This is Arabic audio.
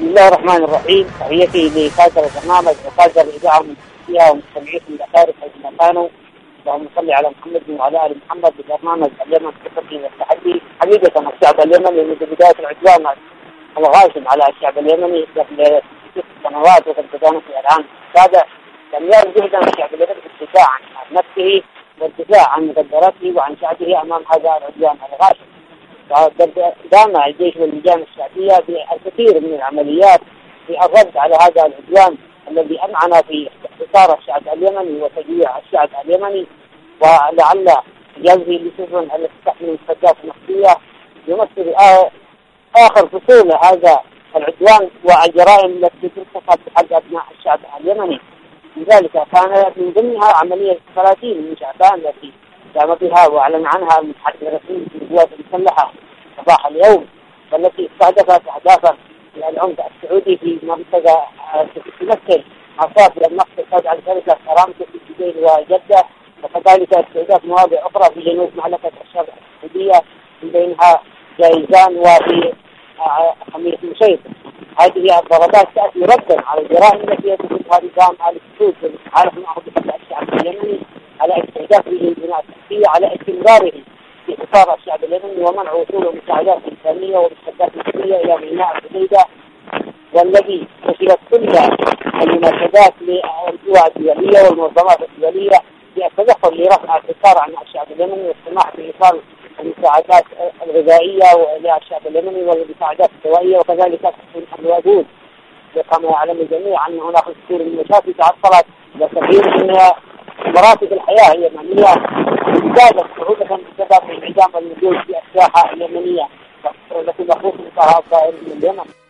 بسم الله الرحمن الرحيم. تحياتي لكادر البرنامج وكادر الإذاعة فيها ومستمعيكم الأكارم حيثما كانوا. اللهم صل على محمد وعلى آل محمد. ببرنامج اليمن في التقديم والتحدي. حقيقة الشعب اليمني منذ بداية العدوان الغاشم على الشعب اليمني قبل 6 سنوات وقد بدأنا في العام السابع لم يرد جهدا الشعب اليمني في الدفاع عن نفسه والدفاع عن مقدراته وعن شعبه أمام هذا العدوان الغاشم. قام الجيش واللجان الشعبية بالكثير من العمليات في الرد على هذا العدوان الذي أمعن في احتكار الشعب اليمني وتجويع الشعب اليمني، ولعل ينزل لسفن التي تحمل مستجدات نفسية يمثل آخر فصول هذا العدوان والجرائم التي ترتكب بحق أبناء الشعب اليمني. لذلك كان من ضمنها عملية 30 من شعبان التي قام بها وأعلن عنها المتحدث الرسمي في القوات المسلحة صباح اليوم، والتي استهدفت أهدافا العمد السعودي في منطقة تمثل عصافة المقصد تابعة لشركة كرامته في جديد وجدة، وكذلك استهداف مواضع أخرى في جنوب مملكة الشرق السعودية من بينها جايزان وفي خميس مشيط. هذه الضربات تأتي ردا على الجرائم التي يرتكبها نظام آل سعود والتحالف معه بقتل الشعب اليمني على استهدافه للبناء التحتية، على استمراره في حصار الشعب اليمني ومنع وصول المساعدات الإنسانية والمساعدات النفسية إلى ميناء الحديدة، والذي فشلت كل المناشدات للقوى الدولية والمنظمات الدولية بالتدخل لرفع الحصار عن الشعب اليمني والسماح بإيصال المساعدات الغذائية للشعب اليمني والمساعدات الدوائية وكذلك الوقود. كما يعلم الجميع أن هناك كثير من المشاكل تعطلت وكثير من مراتب الحياة اليمنية زادت صعوبة بسبب انعدام الوجود في الساحة اليمنية التي مخصوص بها الظاهر من اليمن.